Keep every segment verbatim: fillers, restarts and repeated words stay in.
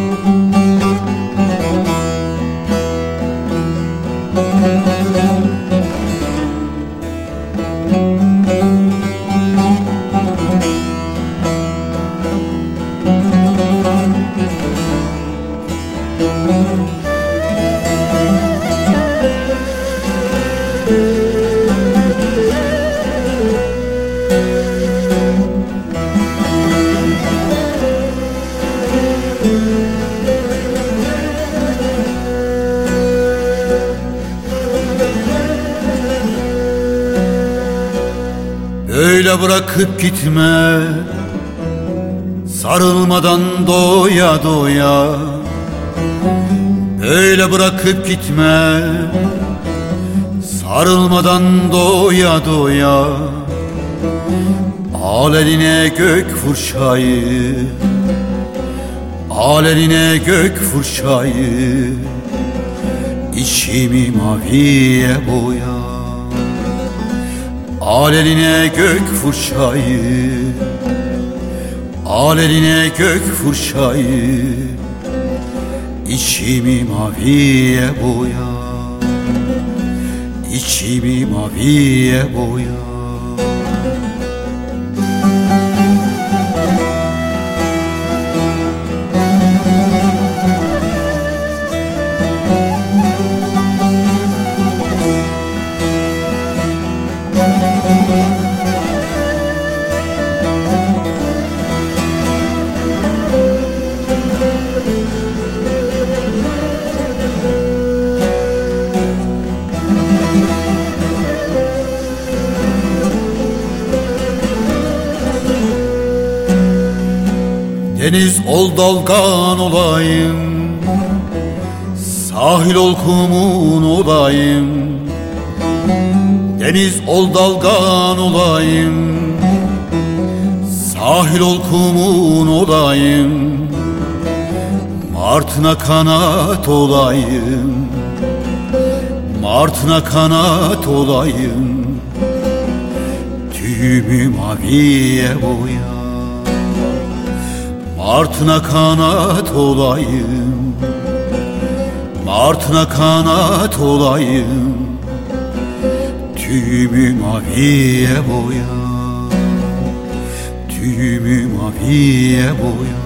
Öyle bırakıp gitme, sarılmadan doya doya. Öyle bırakıp gitme, sarılmadan doya doya. Al eline gök fırçayı, al eline gök fırçayı, içimi maviye boya. Al eline gök fırçayı, al eline gök fırçayı, içimi maviye boya, içimi maviye boya. Deniz ol dalgan olayım, sahil ol kumun olayım. Deniz ol dalgan olayım, sahil ol kumun olayım. Martına kanat olayım, martına kanat olayım. Tüyümü maviye boya, martına kanat olayım, martına kanat olayım. Tüyümü maviye boya, tüyümü maviye boya.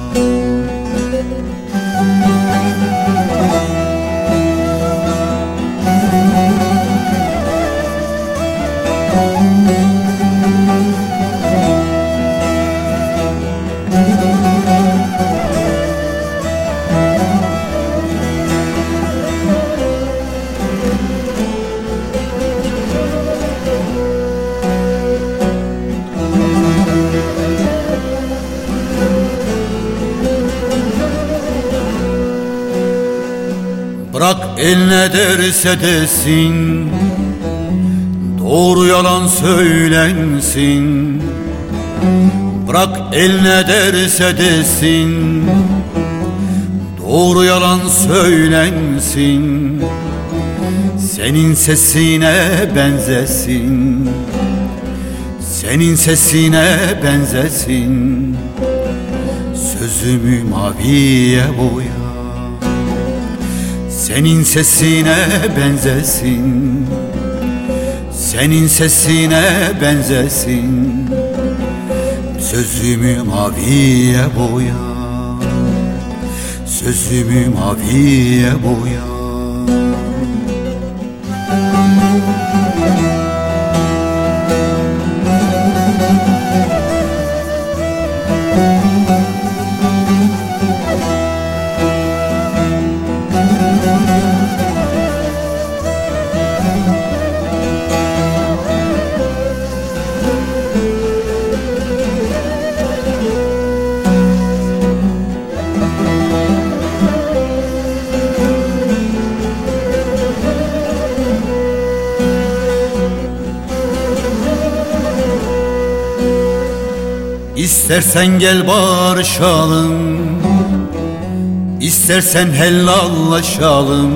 Bırak el ne derse desin, doğru yalan söylensin. Bırak el ne derse desin, doğru yalan söylensin. Senin sesine benzesin, senin sesine benzesin. Sözümü maviye boya, senin sesine benzesin, senin sesine benzesin. Sözümü maviye boya, sözümü maviye boya. İstersen gel barışalım, İstersen helallaşalım.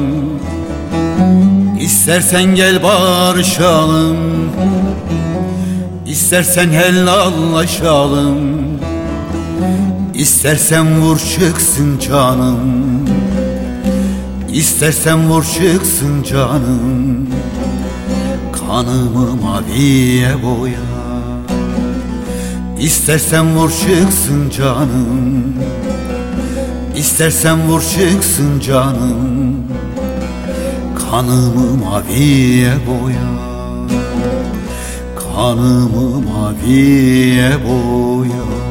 İstersen gel barışalım, İstersen helallaşalım. İstersen vur çıksın canım, İstersen vur çıksın canım, kanımı maviye boya. İstersen vur çıksın canım, İstersen vur çıksın canım, kanımı maviye boya, kanımı maviye boya.